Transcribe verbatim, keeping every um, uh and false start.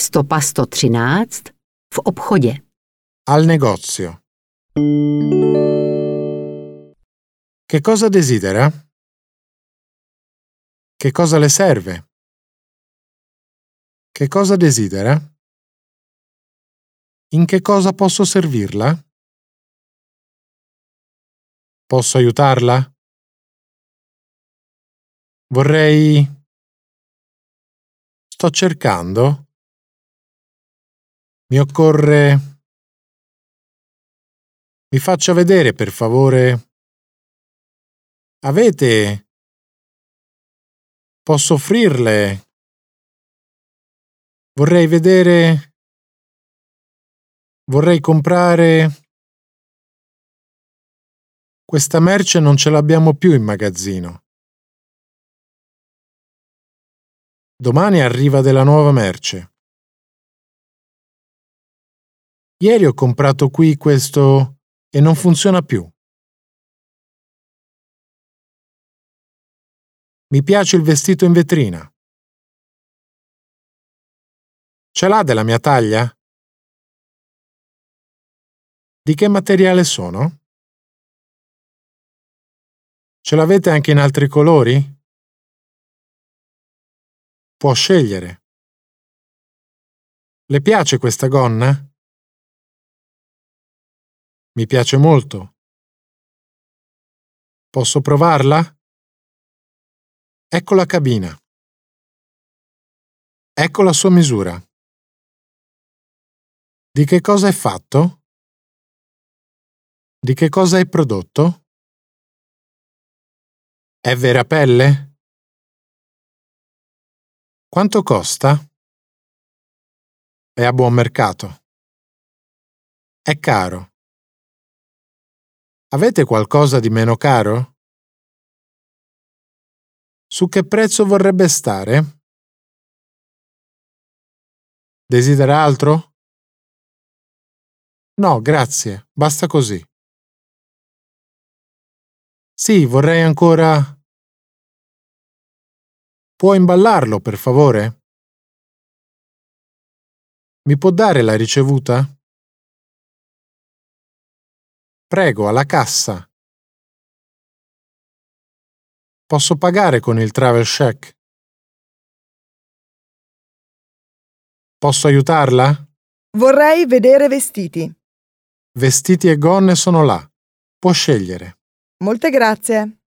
Stopa sto třináct. V obchodě. Al negozio. Che cosa desidera? Che cosa le serve? Che cosa desidera? In che cosa posso servirla? Posso aiutarla? Vorrei... Sto cercando? Mi occorre... Mi faccia vedere, per favore. Avete... Posso offrirle... Vorrei vedere... Vorrei comprare... Questa merce non ce l'abbiamo più in magazzino. Domani arriva della nuova merce. Ieri ho comprato qui questo e non funziona più. Mi piace il vestito in vetrina. Ce l'ha della mia taglia? Di che materiale sono? Ce l'avete anche in altri colori? Può scegliere. Le piace questa gonna? Mi piace molto. Posso provarla? Ecco la cabina. Ecco la sua misura. Di che cosa è fatto? Di che cosa è prodotto? È vera pelle? Quanto costa? È a buon mercato. È caro. Avete qualcosa di meno caro? Su che prezzo vorrebbe stare? Desidera altro? No, grazie, basta così. Sì, vorrei ancora... Può imballarlo, per favore? Mi può dare la ricevuta? Prego, alla cassa. Posso pagare con il travel check? Posso aiutarla? Vorrei vedere vestiti. Vestiti e gonne sono là. Può scegliere. Molte grazie.